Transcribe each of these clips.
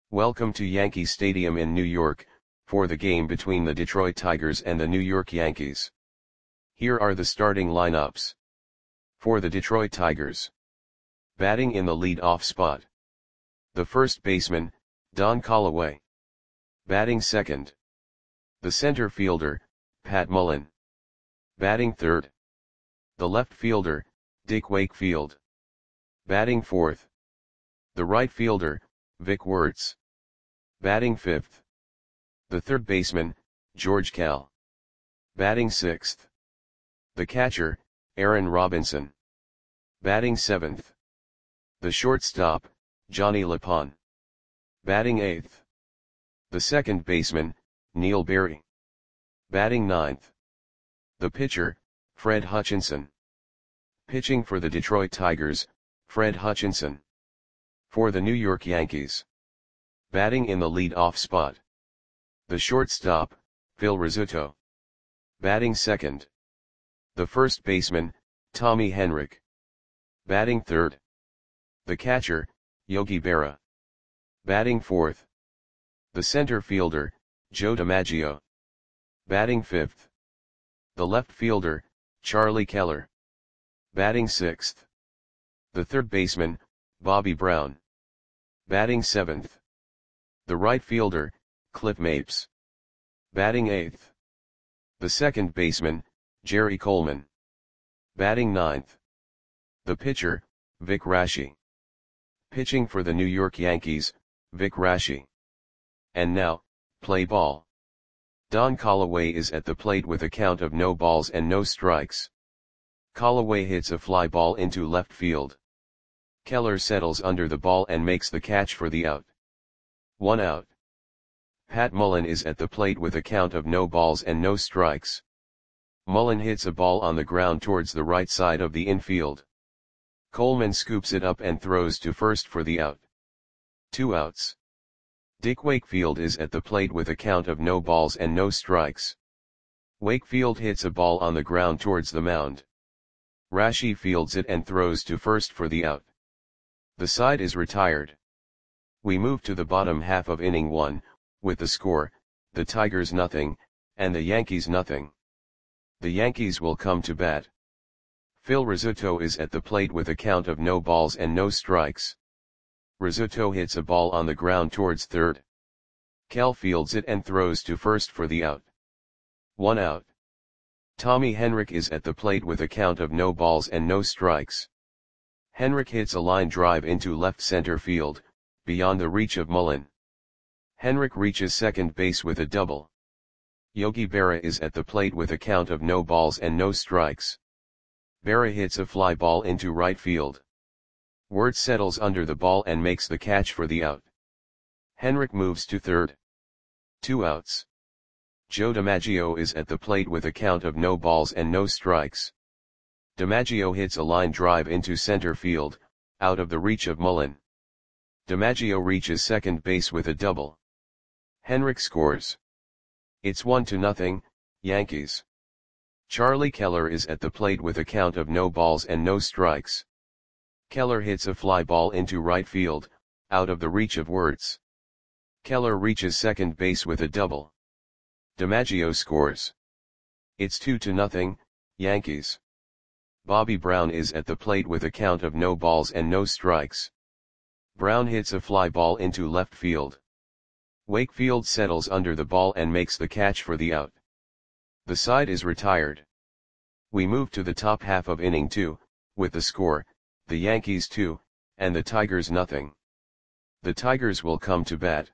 Welcome to Yankee Stadium in New York, for the game between the Detroit Tigers and the New York Yankees. Here are the starting lineups. For the Detroit Tigers. Batting in the lead-off spot. The first baseman, Don Callaway. Batting second. The center fielder, Pat Mullen. Batting third. The left fielder, Dick Wakefield. Batting fourth. The right fielder, Vic Wertz. Batting fifth. The third baseman, George Kell. Batting sixth. The catcher, Aaron Robinson. Batting seventh. The shortstop, Johnny LePon. Batting eighth. The second baseman, Neil Berry. Batting ninth. The pitcher, Fred Hutchinson. Pitching for the Detroit Tigers, Fred Hutchinson. For the New York Yankees. Batting in the lead-off spot. The shortstop, Phil Rizzuto. Batting second. The first baseman, Tommy Henrich. Batting third. The catcher, Yogi Berra. Batting fourth. The center fielder, Joe DiMaggio. Batting fifth. The left fielder, Charlie Keller. Batting sixth. The third baseman, Bobby Brown. Batting seventh. The right fielder, Cliff Mapes. Batting eighth. The second baseman, Jerry Coleman. Batting ninth. The pitcher, Vic Raschi. Pitching for the New York Yankees, Vic Raschi. And now, play ball. Don Callaway is at the plate with a count of no balls and no strikes. Callaway hits a fly ball into left field. Keller settles under the ball and makes the catch for the out. 1 out. Pat Mullen is at the plate with a count of no balls and no strikes. Mullen hits a ball on the ground towards the right side of the infield. Coleman scoops it up and throws to first for the out. 2 outs. Dick Wakefield is at the plate with a count of no balls and no strikes. Wakefield hits a ball on the ground towards the mound. Raschi fields it and throws to first for the out. The side is retired. We move to the bottom half of inning 1, with the score, the Tigers nothing, and the Yankees nothing. The Yankees will come to bat. Phil Rizzuto is at the plate with a count of no balls and no strikes. Rizzuto hits a ball on the ground towards third. Kell fields it and throws to first for the out. 1 out. Tommy Henrich is at the plate with a count of no balls and no strikes. Henrich hits a line drive into left center field, beyond the reach of Mullen. Henrich reaches second base with a double. Yogi Berra is at the plate with a count of no balls and no strikes. Berra hits a fly ball into right field. Wertz settles under the ball and makes the catch for the out. Henrich moves to third. 2 outs. Joe DiMaggio is at the plate with a count of no balls and no strikes. DiMaggio hits a line drive into center field, out of the reach of Mullen. DiMaggio reaches second base with a double. Henrich scores. It's 1-0, Yankees. Charlie Keller is at the plate with a count of no balls and no strikes. Keller hits a fly ball into right field, out of the reach of Wertz. Keller reaches second base with a double. DiMaggio scores. It's 2-0, Yankees. Bobby Brown is at the plate with a count of no balls and no strikes. Brown hits a fly ball into left field. Wakefield settles under the ball and makes the catch for the out. The side is retired. We move to the top half of inning 2, with the score, the Yankees 2, and the Tigers nothing. The Tigers will come to bat.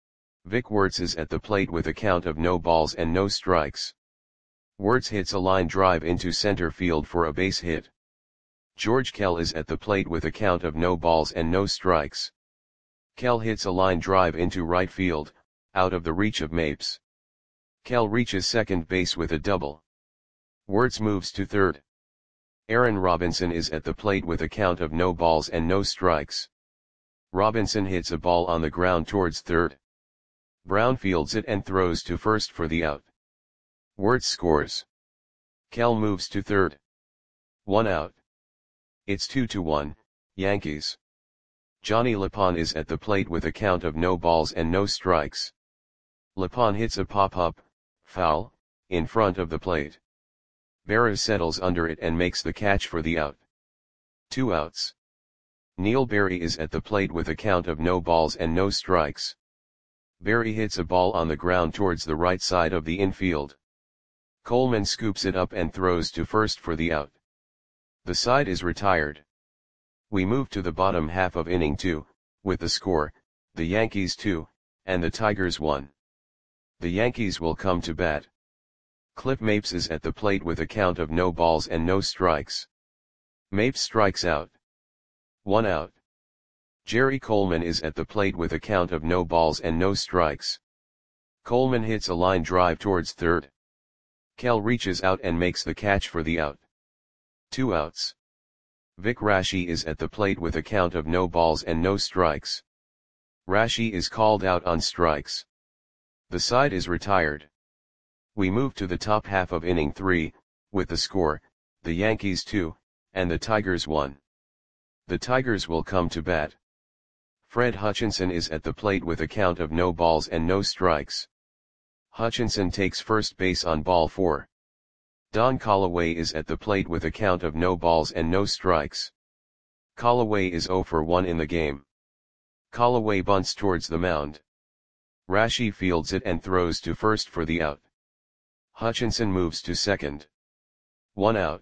Vic Wertz is at the plate with a count of no balls and no strikes. Wertz hits a line drive into center field for a base hit. George Kell is at the plate with a count of no balls and no strikes. Kell hits a line drive into right field, out of the reach of Mapes. Kell reaches second base with a double. Wertz moves to third. Aaron Robinson is at the plate with a count of no balls and no strikes. Robinson hits a ball on the ground towards third. Brown fields it and throws to first for the out. Wertz scores. Kell moves to third. 1 out. It's 2-1, Yankees. Johnny Lapon is at the plate with a count of no balls and no strikes. Lapon hits a pop-up, foul, in front of the plate. Berra settles under it and makes the catch for the out. 2 outs. Neil Berry is at the plate with a count of no balls and no strikes. Berry hits a ball on the ground towards the right side of the infield. Coleman scoops it up and throws to first for the out. The side is retired. We move to the bottom half of inning 2, with the score, the Yankees 2, and the Tigers 1. The Yankees will come to bat. Cliff Mapes is at the plate with a count of no balls and no strikes. Mapes strikes out. 1 out. Jerry Coleman is at the plate with a count of no balls and no strikes. Coleman hits a line drive towards third. Kell reaches out and makes the catch for the out. 2 outs. Vic Raschi is at the plate with a count of no balls and no strikes. Raschi is called out on strikes. The side is retired. We move to the top half of inning 3, with the score, the Yankees 2, and the Tigers 1. The Tigers will come to bat. Fred Hutchinson is at the plate with a count of no balls and no strikes. Hutchinson takes first base on ball 4. Don Callaway is at the plate with a count of no balls and no strikes. Callaway is 0 for 1 in the game. Callaway bunts towards the mound. Raschi fields it and throws to first for the out. Hutchinson moves to second. 1 out.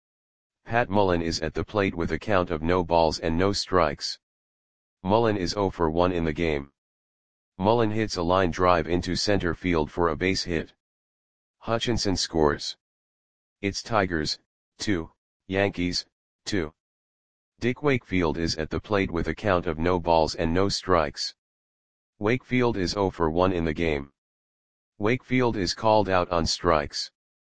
Pat Mullen is at the plate with a count of no balls and no strikes. Mullen is 0 for 1 in the game. Mullen hits a line drive into center field for a base hit. Hutchinson scores. It's Tigers, 2, Yankees, 2. Dick Wakefield is at the plate with a count of no balls and no strikes. Wakefield is 0 for 1 in the game. Wakefield is called out on strikes.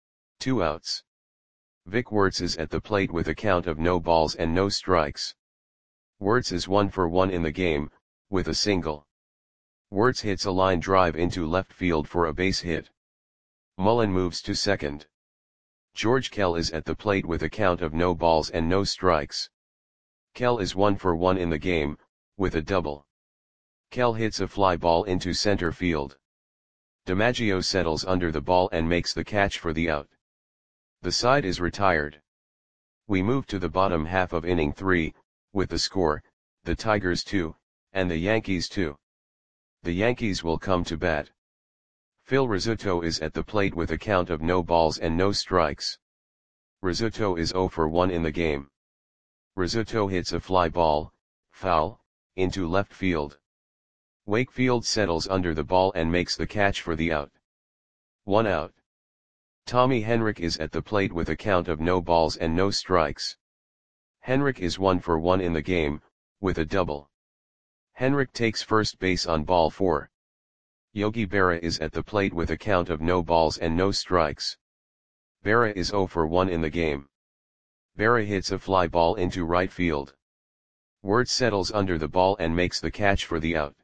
2 outs. Vic Wertz is at the plate with a count of no balls and no strikes. Wertz is 1 for 1 in the game, with a single. Wertz hits a line drive into left field for a base hit. Mullen moves to second. George Kell is at the plate with a count of no balls and no strikes. Kell is 1 for 1 in the game, with a double. Kell hits a fly ball into center field. DiMaggio settles under the ball and makes the catch for the out. The side is retired. We move to the bottom half of inning 3, with the score, the Tigers 2, and the Yankees 2. The Yankees will come to bat. Phil Rizzuto is at the plate with a count of no balls and no strikes. Rizzuto is 0 for 1 in the game. Rizzuto hits a fly ball, foul, into left field. Wakefield settles under the ball and makes the catch for the out. 1 out. Tommy Henrich is at the plate with a count of no balls and no strikes. Henrich is 1 for 1 in the game, with a double. Henrich takes first base on ball 4. Yogi Berra is at the plate with a count of no balls and no strikes. Berra is 0 for 1 in the game. Berra hits a fly ball into right field. Wertz settles under the ball and makes the catch for the out.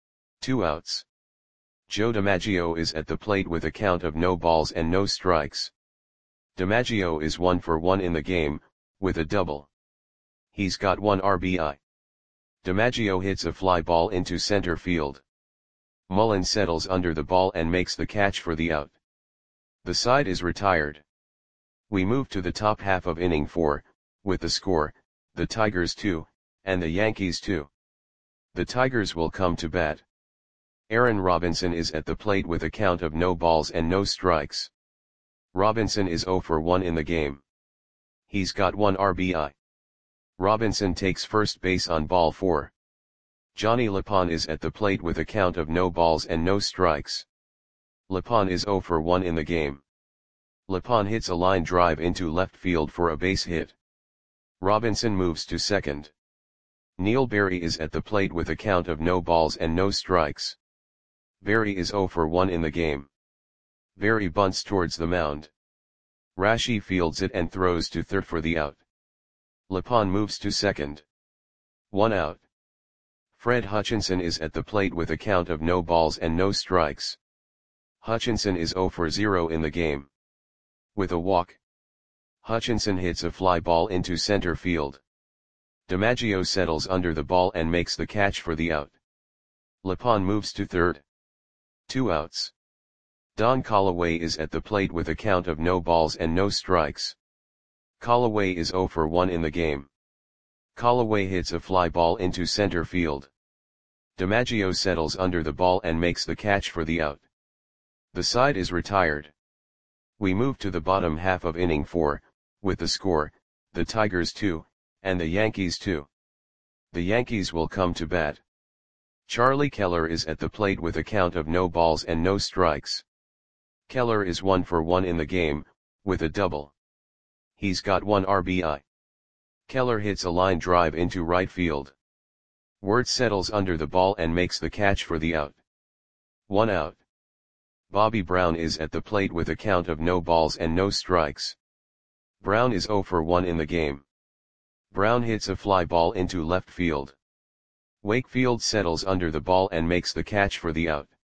2 outs. Joe DiMaggio is at the plate with a count of no balls and no strikes. DiMaggio is 1 for 1 in the game, with a double. He's got 1 RBI. DiMaggio hits a fly ball into center field. Mullen settles under the ball and makes the catch for the out. The side is retired. We move to the top half of inning 4, with the score, the Tigers 2, and the Yankees 2. The Tigers will come to bat. Aaron Robinson is at the plate with a count of no balls and no strikes. Robinson is 0 for 1 in the game. He's got 1 RBI. Robinson takes first base on ball 4. Johnny Lapon is at the plate with a count of no balls and no strikes. Lapon is 0 for 1 in the game. Lapon hits a line drive into left field for a base hit. Robinson moves to second. Neil Berry is at the plate with a count of no balls and no strikes. Berry is 0 for 1 in the game. Berry bunts towards the mound. Raschi fields it and throws to third for the out. Lapon moves to second. 1 out. Fred Hutchinson is at the plate with a count of no balls and no strikes. Hutchinson is 0 for 0 in the game. With a walk. Hutchinson hits a fly ball into center field. DiMaggio settles under the ball and makes the catch for the out. Lepon moves to third. 2 outs. Don Callaway is at the plate with a count of no balls and no strikes. Callaway is 0 for 1 in the game. Callaway hits a fly ball into center field. DiMaggio settles under the ball and makes the catch for the out. The side is retired. We move to the bottom half of inning 4, with the score, the Tigers 2, and the Yankees 2. The Yankees will come to bat. Charlie Keller is at the plate with a count of no balls and no strikes. Keller is 1 for 1 in the game, with a double. He's got 1 RBI. Keller hits a line drive into right field. Wirtz settles under the ball and makes the catch for the out. 1 out. Bobby Brown is at the plate with a count of no balls and no strikes. Brown is 0 for 1 in the game. Brown hits a fly ball into left field. Wakefield settles under the ball and makes the catch for the out.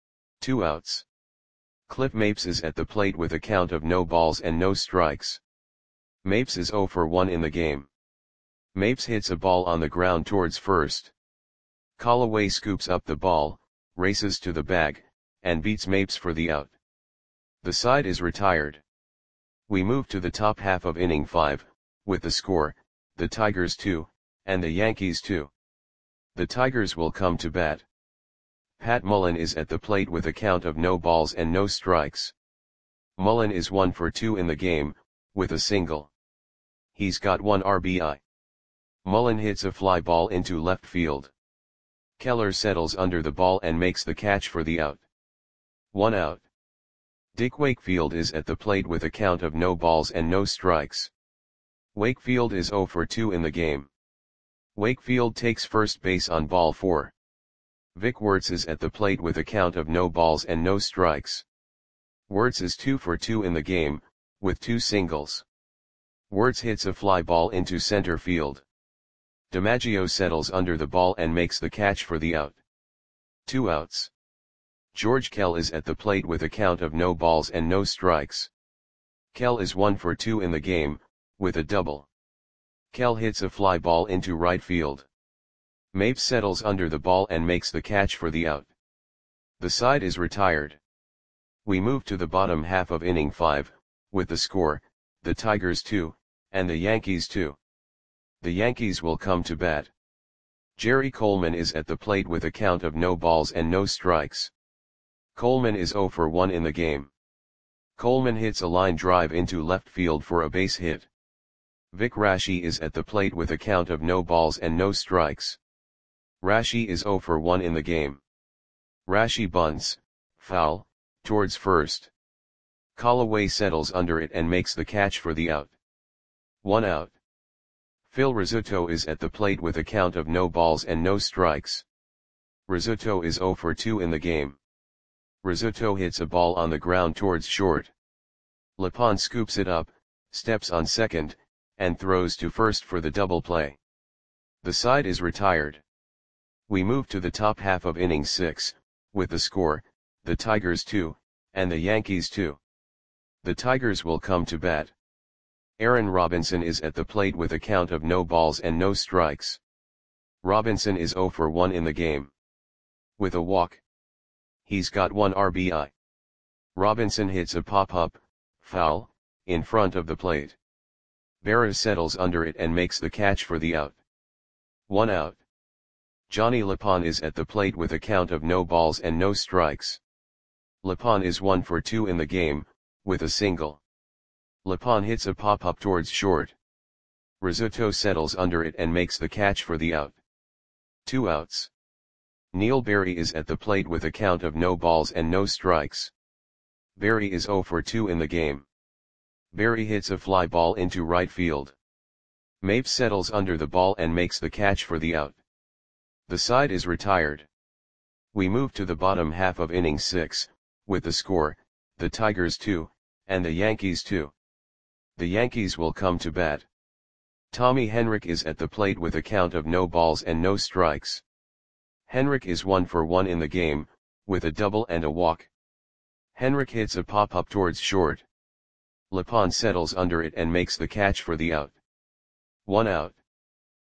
2 outs. Cliff Mapes is at the plate with a count of no balls and no strikes. Mapes is 0 for 1 in the game. Mapes hits a ball on the ground towards first. Callaway scoops up the ball, races to the bag, and beats Mapes for the out. The side is retired. We move to the top half of inning 5, with the score, the Tigers 2, and the Yankees 2. The Tigers will come to bat. Pat Mullen is at the plate with a count of no balls and no strikes. Mullen is 1 for 2 in the game, with a single. He's got 1 RBI. Mullen hits a fly ball into left field. Keller settles under the ball and makes the catch for the out. 1 out. Dick Wakefield is at the plate with a count of no balls and no strikes. Wakefield is 0 for 2 in the game. Wakefield takes first base on ball 4. Vic Wirtz is at the plate with a count of no balls and no strikes. Wirtz is 2 for 2 in the game, with 2 singles. Wirtz hits a fly ball into center field. DiMaggio settles under the ball and makes the catch for the out. 2 outs. George Kell is at the plate with a count of no balls and no strikes. Kell is 1 for 2 in the game, with a double. Kell hits a fly ball into right field. Mapes settles under the ball and makes the catch for the out. The side is retired. We move to the bottom half of inning 5, with the score, the Tigers 2, and the Yankees 2. The Yankees will come to bat. Jerry Coleman is at the plate with a count of no balls and no strikes. Coleman is 0 for 1 in the game. Coleman hits a line drive into left field for a base hit. Vic Raschi is at the plate with a count of no balls and no strikes. Raschi is 0 for 1 in the game. Raschi bunts, foul, towards first. Callaway settles under it and makes the catch for the out. 1 out. Phil Rizzuto is at the plate with a count of no balls and no strikes. Rizzuto is 0 for 2 in the game. Rizzuto hits a ball on the ground towards short. Lepon scoops it up, steps on second, and throws to first for the double play. The side is retired. We move to the top half of inning 6, with the score, the Tigers 2, and the Yankees 2. The Tigers will come to bat. Aaron Robinson is at the plate with a count of no balls and no strikes. Robinson is 0 for 1 in the game. With a walk. He's got 1 RBI. Robinson hits a pop-up, foul, in front of the plate. Berra settles under it and makes the catch for the out. 1 out. Johnny Lepon is at the plate with a count of no balls and no strikes. Lepon is 1 for 2 in the game, with a single. Lepon hits a pop-up towards short. Rizzuto settles under it and makes the catch for the out. 2 outs. Neil Berry is at the plate with a count of no balls and no strikes. Berry is 0 for 2 in the game. Berry hits a fly ball into right field. Mapes settles under the ball and makes the catch for the out. The side is retired. We move to the bottom half of inning 6, with the score, the Tigers 2, and the Yankees 2. The Yankees will come to bat. Tommy Henrich is at the plate with a count of no balls and no strikes. Henrich is 1 for 1 in the game, with a double and a walk. Henrich hits a pop-up towards short. Lepon settles under it and makes the catch for the out. 1 out.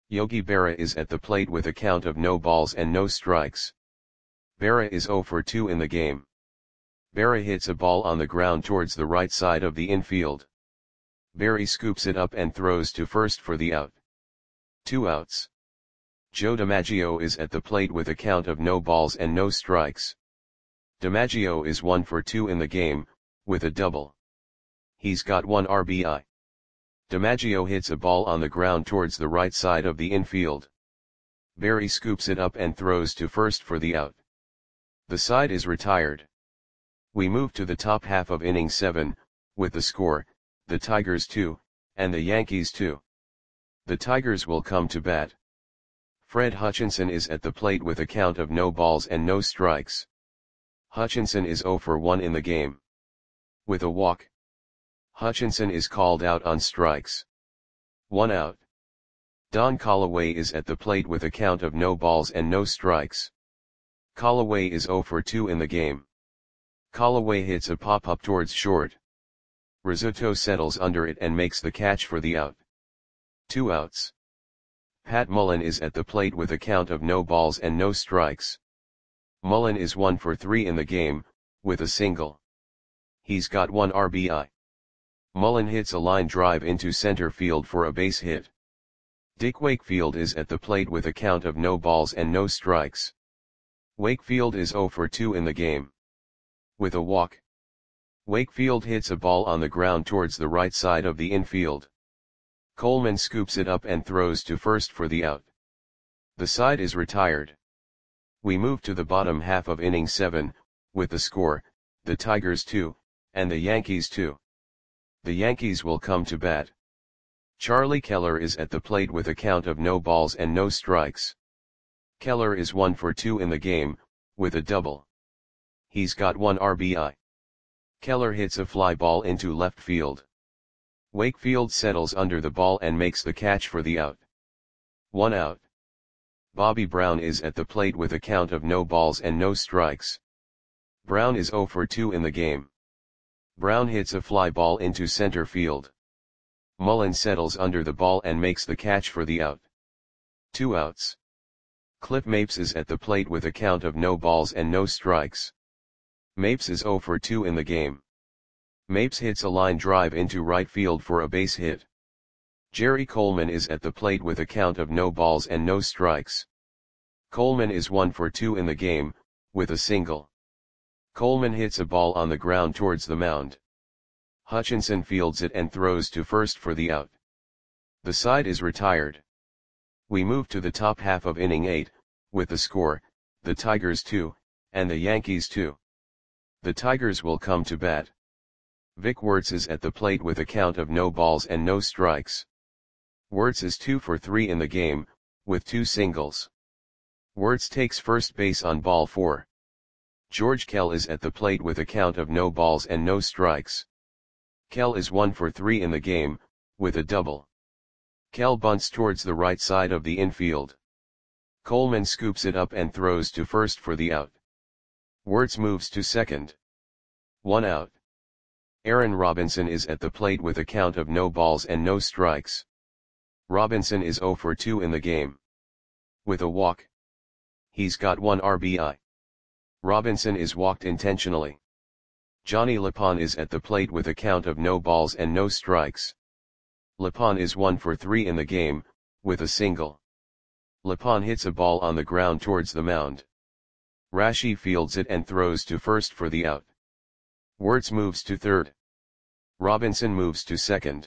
Yogi Berra is at the plate with a count of no balls and no strikes. Berra is 0 for 2 in the game. Berra hits a ball on the ground towards the right side of the infield. Berra scoops it up and throws to first for the out. 2 outs. Joe DiMaggio is at the plate with a count of no balls and no strikes. DiMaggio is 1 for 2 in the game, with a double. He's got 1 RBI. DiMaggio hits a ball on the ground towards the right side of the infield. Berra scoops it up and throws to first for the out. The side is retired. We move to the top half of inning 7, with the score, the Tigers 2, and the Yankees 2. The Tigers will come to bat. Fred Hutchinson is at the plate with a count of no balls and no strikes. Hutchinson is 0 for 1 in the game. With a walk, Hutchinson is called out on strikes. 1 out. Don Callaway is at the plate with a count of no balls and no strikes. Callaway is 0 for 2 in the game. Callaway hits a pop-up towards short. Rizzuto settles under it and makes the catch for the out. 2 outs. Pat Mullen is at the plate with a count of no balls and no strikes. Mullen is 1 for 3 in the game, with a single. He's got 1 RBI. Mullen hits a line drive into center field for a base hit. Dick Wakefield is at the plate with a count of no balls and no strikes. Wakefield is 0 for 2 in the game. With a walk, Wakefield hits a ball on the ground towards the right side of the infield. Coleman scoops it up and throws to first for the out. The side is retired. We move to the bottom half of inning 7, with the score, the Tigers 2, and the Yankees 2. The Yankees will come to bat. Charlie Keller is at the plate with a count of no balls and no strikes. Keller is 1 for 2 in the game, with a double. He's got 1 RBI. Keller hits a fly ball into left field. Wakefield settles under the ball and makes the catch for the out. 1 out. Bobby Brown is at the plate with a count of no balls and no strikes. Brown is 0 for 2 in the game. Brown hits a fly ball into center field. Mullen settles under the ball and makes the catch for the out. 2 outs. Cliff Mapes is at the plate with a count of no balls and no strikes. Mapes is 0 for 2 in the game. Mapes hits a line drive into right field for a base hit. Jerry Coleman is at the plate with a count of no balls and no strikes. Coleman is 1 for 2 in the game, with a single. Coleman hits a ball on the ground towards the mound. Hutchinson fields it and throws to first for the out. The side is retired. We move to the top half of inning 8, with the score, the Tigers 2, and the Yankees 2. The Tigers will come to bat. Vic Wertz is at the plate with a count of no balls and no strikes. Wertz is 2 for 3 in the game, with 2 singles. Wertz takes first base on ball 4. George Kell is at the plate with a count of no balls and no strikes. Kell is 1 for 3 in the game, with a double. Kell bunts towards the right side of the infield. Coleman scoops it up and throws to first for the out. Wertz moves to second. 1 out. Aaron Robinson is at the plate with a count of no balls and no strikes. Robinson is 0 for 2 in the game. With a walk, he's got 1 RBI. Robinson is walked intentionally. Johnny Lapon is at the plate with a count of no balls and no strikes. Lapon is 1 for 3 in the game, with a single. Lapon hits a ball on the ground towards the mound. Rashi fields it and throws to first for the out. Wertz moves to third. Robinson moves to second.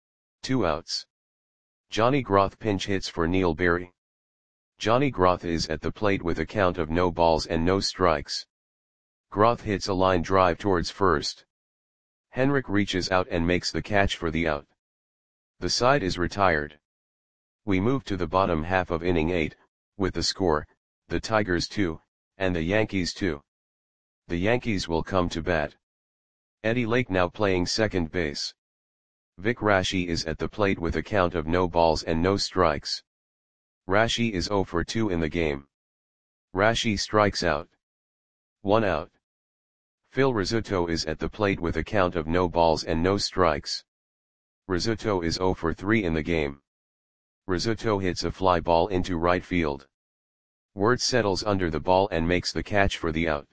2 outs. Johnny Groth pinch hits for Neil Berry. Johnny Groth is at the plate with a count of no balls and no strikes. Groth hits a line drive towards first. Henrik reaches out and makes the catch for the out. The side is retired. We move to the bottom half of inning 8, with the score, the Tigers 2, and the Yankees 2. The Yankees will come to bat. Eddie Lake now playing second base. Vic Rashi is at the plate with a count of no balls and no strikes. Rashi is 0 for 2 in the game. Rashi strikes out. 1 out. Phil Rizzuto is at the plate with a count of no balls and no strikes. Rizzuto is 0 for 3 in the game. Rizzuto hits a fly ball into right field. Wirtz settles under the ball and makes the catch for the out.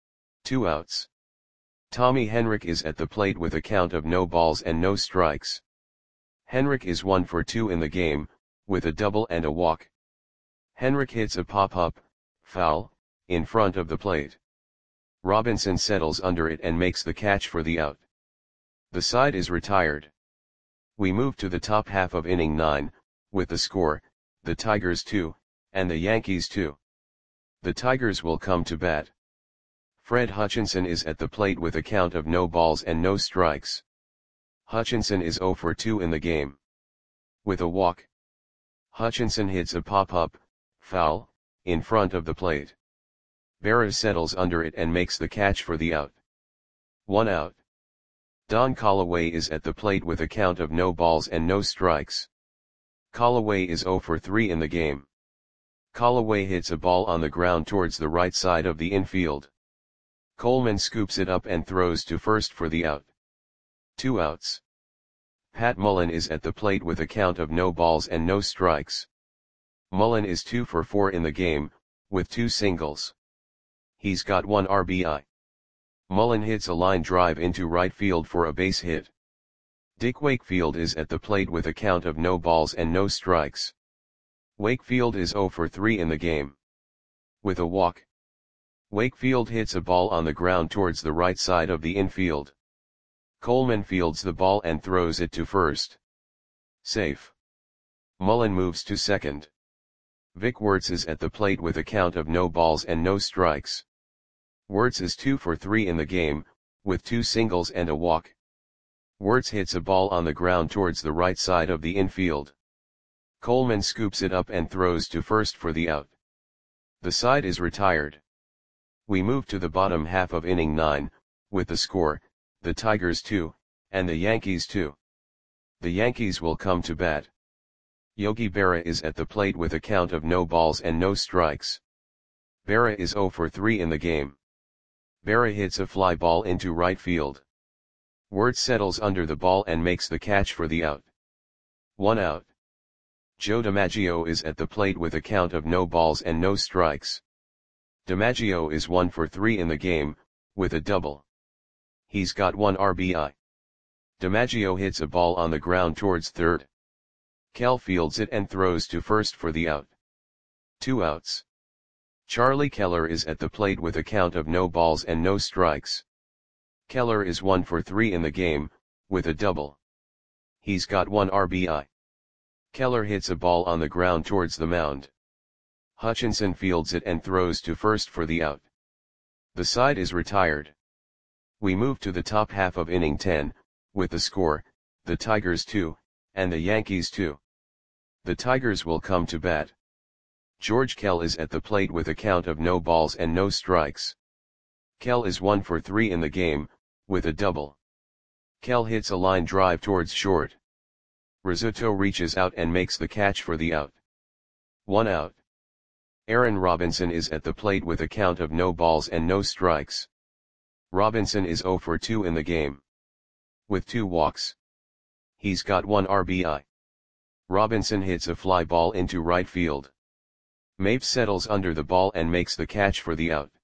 2 outs. Tommy Henrich is at the plate with a count of no balls and no strikes. Henrich is 1 for 2 in the game, with a double and a walk. Henrich hits a pop-up, foul, in front of the plate. Robinson settles under it and makes the catch for the out. The side is retired. We move to the top half of inning 9, with the score, the Tigers 2, and the Yankees 2. The Tigers will come to bat. Fred Hutchinson is at the plate with a count of no balls and no strikes. Hutchinson is 0 for 2 in the game. With a walk. Hutchinson hits a pop-up, foul, in front of the plate. Berra settles under it and makes the catch for the out. 1 out. Don Callaway is at the plate with a count of no balls and no strikes. Callaway is 0 for 3 in the game. Callaway hits a ball on the ground towards the right side of the infield. Coleman scoops it up and throws to first for the out. 2 outs. Pat Mullen is at the plate with a count of no balls and no strikes. Mullen is 2 for 4 in the game, with 2 singles. He's got 1 RBI. Mullen hits a line drive into right field for a base hit. Dick Wakefield is at the plate with a count of no balls and no strikes. Wakefield is 0 for 3 in the game. With a walk. Wakefield hits a ball on the ground towards the right side of the infield. Coleman fields the ball and throws it to first. Safe. Mullen moves to second. Vic Wirtz is at the plate with a count of no balls and no strikes. Wirtz is 2 for 3 in the game, with 2 singles and a walk. Wirtz hits a ball on the ground towards the right side of the infield. Coleman scoops it up and throws to first for the out. The side is retired. We move to the bottom half of inning 9, with the score, the Tigers 2, and the Yankees 2. The Yankees will come to bat. Yogi Berra is at the plate with a count of no balls and no strikes. Berra is 0 for 3 in the game. Berra hits a fly ball into right field. Wirtz settles under the ball and makes the catch for the out. 1 out. Joe DiMaggio is at the plate with a count of no balls and no strikes. DiMaggio is 1 for 3 in the game, with a double. He's got 1 RBI. DiMaggio hits a ball on the ground towards third. Kell fields it and throws to first for the out. 2 outs. Charlie Keller is at the plate with a count of no balls and no strikes. Keller is 1 for 3 in the game, with a double. He's got 1 RBI. Keller hits a ball on the ground towards the mound. Hutchinson fields it and throws to first for the out. The side is retired. We move to the top half of inning 10, with the score, the Tigers 2, and the Yankees 2. The Tigers will come to bat. George Kell is at the plate with a count of no balls and no strikes. Kell is 1 for 3 in the game, with a double. Kell hits a line drive towards short. Rizzuto reaches out and makes the catch for the out. 1 out. Aaron Robinson is at the plate with a count of no balls and no strikes. Robinson is 0 for 2 in the game. With 2 walks. He's got 1 RBI. Robinson hits a fly ball into right field. Mapes settles under the ball and makes the catch for the out.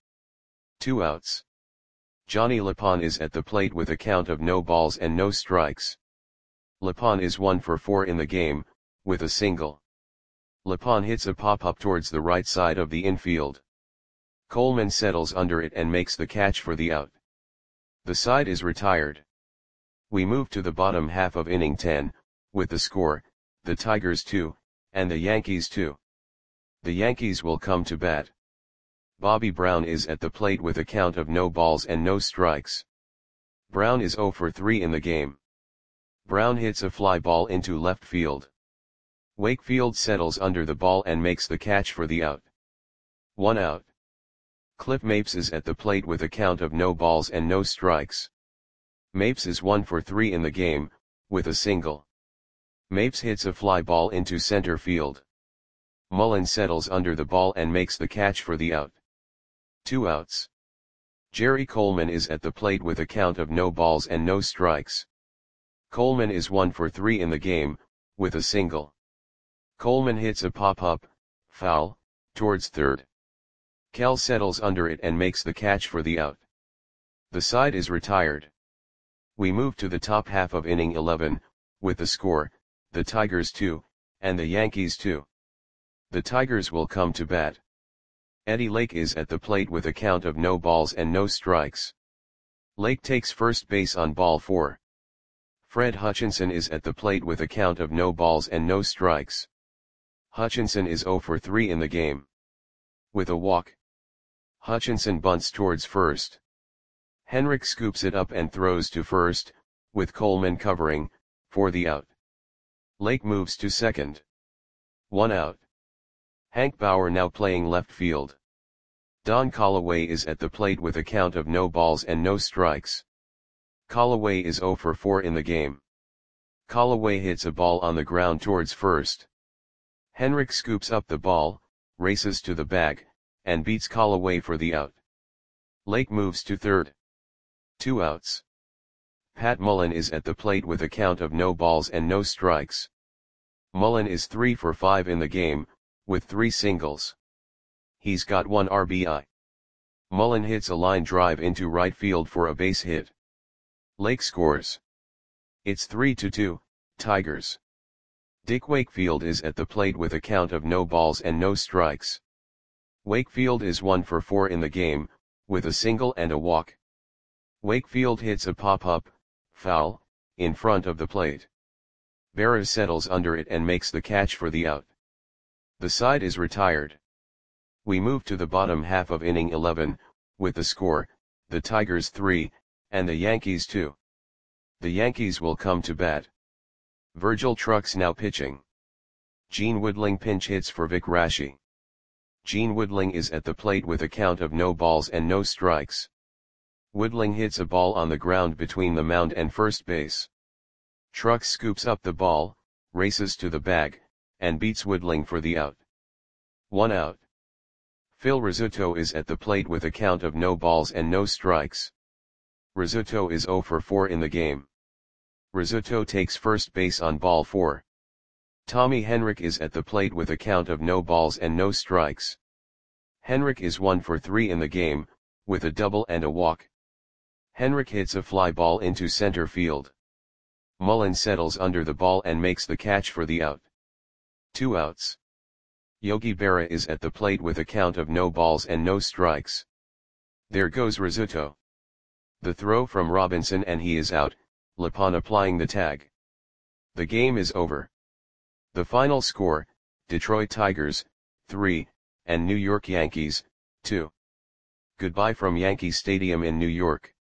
2 outs. Johnny Lapon is at the plate with a count of no balls and no strikes. Lapon is 1 for 4 in the game, with a single. Lapon hits a pop-up towards the right side of the infield. Coleman settles under it and makes the catch for the out. The side is retired. We move to the bottom half of inning 10, with the score, the Tigers 2, and the Yankees 2. The Yankees will come to bat. Bobby Brown is at the plate with a count of no balls and no strikes. Brown is 0 for 3 in the game. Brown hits a fly ball into left field. Wakefield settles under the ball and makes the catch for the out. 1 out. Cliff Mapes is at the plate with a count of no balls and no strikes. Mapes is 1 for 3 in the game, with a single. Mapes hits a fly ball into center field. Mullen settles under the ball and makes the catch for the out. 2 outs. Jerry Coleman is at the plate with a count of no balls and no strikes. Coleman is 1 for 3 in the game, with a single. Coleman hits a pop-up, foul, towards third. Kell settles under it and makes the catch for the out. The side is retired. We move to the top half of inning 11, with the score, the Tigers 2, and the Yankees 2. The Tigers will come to bat. Eddie Lake is at the plate with a count of no balls and no strikes. Lake takes first base on ball 4. Fred Hutchinson is at the plate with a count of no balls and no strikes. Hutchinson is 0 for 3 in the game. With a walk, Hutchinson bunts towards first. Henrik scoops it up and throws to first, with Coleman covering, for the out. Lake moves to second. 1 out. Hank Bauer now playing left field. Don Callaway is at the plate with a count of no balls and no strikes. Callaway is 0 for 4 in the game. Callaway hits a ball on the ground towards first. Henrik scoops up the ball, races to the bag, and beats Callaway for the out. Lake moves to third. 2 outs. Pat Mullen is at the plate with a count of no balls and no strikes. Mullen is 3 for 5 in the game, with 3 singles. He's got 1 RBI. Mullen hits a line drive into right field for a base hit. Lake scores. It's 3-2, Tigers. Dick Wakefield is at the plate with a count of no balls and no strikes. Wakefield is 1 for 4 in the game, with a single and a walk. Wakefield hits a pop-up, foul, in front of the plate. Berra settles under it and makes the catch for the out. The side is retired. We move to the bottom half of inning 11, with the score, the Tigers 3, and the Yankees 2. The Yankees will come to bat. Virgil Trucks now pitching. Gene Woodling pinch hits for Vic Raschi. Gene Woodling is at the plate with a count of no balls and no strikes. Woodling hits a ball on the ground between the mound and first base. Trucks scoops up the ball, races to the bag, and beats Woodling for the out. 1 out. Phil Rizzuto is at the plate with a count of no balls and no strikes. Rizzuto is 0 for 4 in the game. Rizzuto takes first base on ball 4. Tommy Henrik is at the plate with a count of no balls and no strikes. Henrik is 1 for 3 in the game, with a double and a walk. Henrik hits a fly ball into center field. Mullen settles under the ball and makes the catch for the out. 2 outs. Yogi Berra is at the plate with a count of no balls and no strikes. There goes Rizzuto. The throw from Robinson and he is out, Lapon applying the tag. The game is over. The final score, Detroit Tigers, 3, and New York Yankees, 2. Goodbye from Yankee Stadium in New York.